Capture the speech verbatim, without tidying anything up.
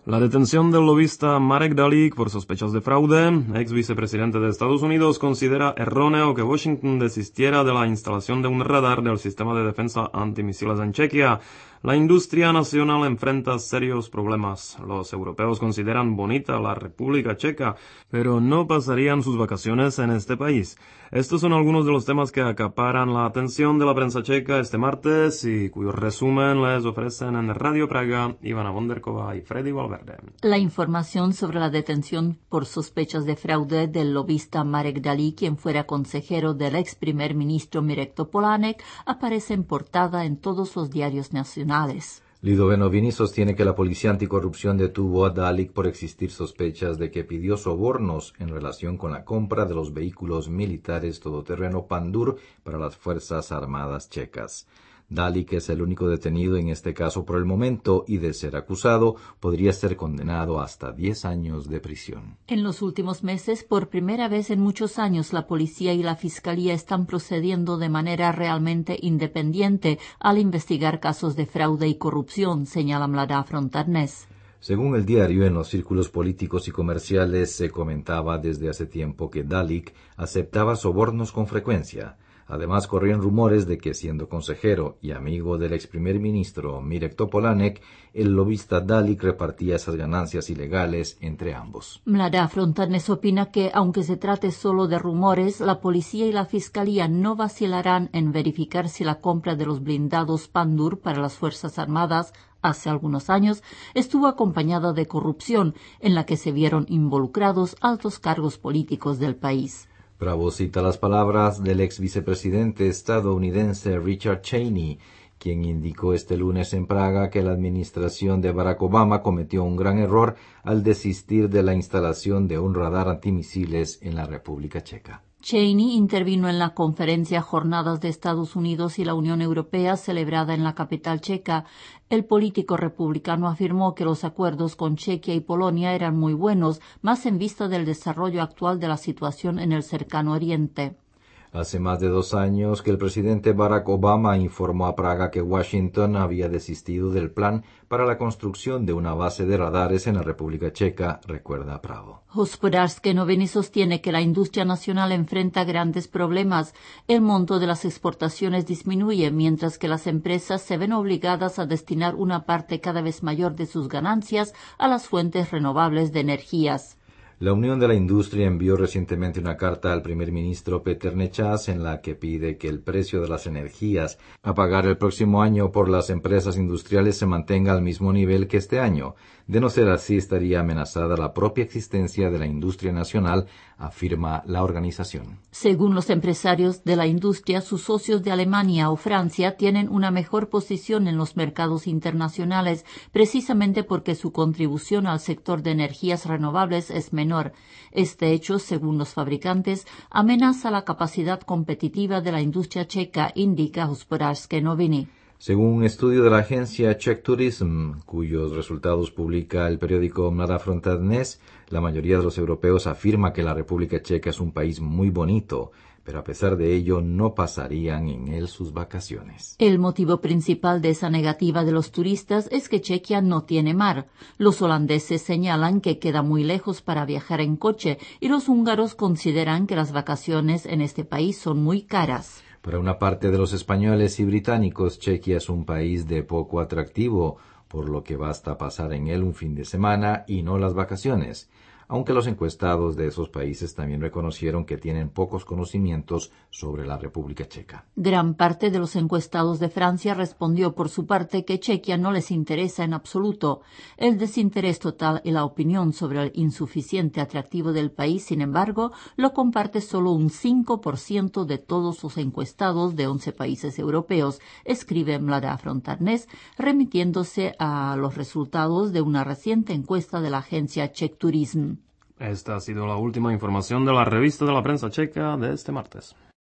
La detención del lobista Marek Dalik por sospechas de fraude, ex vicepresidente de Estados Unidos, considera erróneo que Washington desistiera de la instalación de un radar del sistema de defensa antimisiles en Chequia. La industria nacional enfrenta serios problemas. Los europeos consideran bonita la República Checa, pero no pasarían sus vacaciones en este país. Estos son algunos de los temas que acaparan la atención de la prensa checa este martes y cuyo resumen les ofrecen en Radio Praga Ivana Bonderkova y Freddy Valverde. La información sobre la detención por sospechas de fraude del lobista Marek Dalik, quien fuera consejero del ex primer ministro Mirek Topolánek, aparece en portada en todos los diarios nacionales. Lido Benovini sostiene que la policía anticorrupción detuvo a Dalik por existir sospechas de que pidió sobornos en relación con la compra de los vehículos militares todoterreno Pandur para las Fuerzas Armadas checas. Dalik es el único detenido en este caso por el momento y, de ser acusado, podría ser condenado hasta diez años de prisión. En los últimos meses, por primera vez en muchos años, la policía y la fiscalía están procediendo de manera realmente independiente al investigar casos de fraude y corrupción, señala Mlada Frontarnes. Según el diario, en los círculos políticos y comerciales se comentaba desde hace tiempo que Dalik aceptaba sobornos con frecuencia. Además, corrían rumores de que, siendo consejero y amigo del ex primer ministro Mirek Topolánek, el lobista Dalik repartía esas ganancias ilegales entre ambos. Mlada Frontarnes opina que, aunque se trate solo de rumores, la policía y la fiscalía no vacilarán en verificar si la compra de los blindados Pandur para las Fuerzas Armadas hace algunos años estuvo acompañada de corrupción, en la que se vieron involucrados altos cargos políticos del país. Bravo cita las palabras del ex vicepresidente estadounidense Richard Cheney, quien indicó este lunes en Praga que la administración de Barack Obama cometió un gran error al desistir de la instalación de un radar antimisiles en la República Checa. Cheney intervino en la conferencia Jornadas de Estados Unidos y la Unión Europea celebrada en la capital checa. El político republicano afirmó que los acuerdos con Chequia y Polonia eran muy buenos, más en vista del desarrollo actual de la situación en el cercano Oriente. Hace más de dos años que el presidente Barack Obama informó a Praga que Washington había desistido del plan para la construcción de una base de radares en la República Checa, recuerda Bravo. Hospodářské noviny sostiene que la industria nacional enfrenta grandes problemas. El monto de las exportaciones disminuye, mientras que las empresas se ven obligadas a destinar una parte cada vez mayor de sus ganancias a las fuentes renovables de energías. La Unión de la Industria envió recientemente una carta al primer ministro Peter Nečas en la que pide que el precio de las energías a pagar el próximo año por las empresas industriales se mantenga al mismo nivel que este año. De no ser así, estaría amenazada la propia existencia de la industria nacional, afirma la organización. Según los empresarios de la industria, sus socios de Alemania o Francia tienen una mejor posición en los mercados internacionales, precisamente porque su contribución al sector de energías renovables es menor. Este hecho, según los fabricantes, amenaza la capacidad competitiva de la industria checa, indica Hospodářské noviny. Según un estudio de la agencia Czech Tourism, cuyos resultados publica el periódico Mlada Frontarnes, la mayoría de los europeos afirma que la República Checa es un país muy bonito, pero a pesar de ello no pasarían en él sus vacaciones. El motivo principal de esa negativa de los turistas es que Chequia no tiene mar. Los holandeses señalan que queda muy lejos para viajar en coche y los húngaros consideran que las vacaciones en este país son muy caras. Para una parte de los españoles y británicos, Chequia es un país de poco atractivo, por lo que basta pasar en él un fin de semana y no las vacaciones, aunque los encuestados de esos países también reconocieron que tienen pocos conocimientos sobre la República Checa. Gran parte de los encuestados de Francia respondió por su parte que Chequia no les interesa en absoluto. El desinterés total y la opinión sobre el insuficiente atractivo del país, sin embargo, lo comparte solo un cinco por ciento de todos los encuestados de once países europeos, escribe Mlada Frontarnes, remitiéndose a los resultados de una reciente encuesta de la agencia Czech Tourism. Esta ha sido la última información de la revista de la prensa checa de este martes.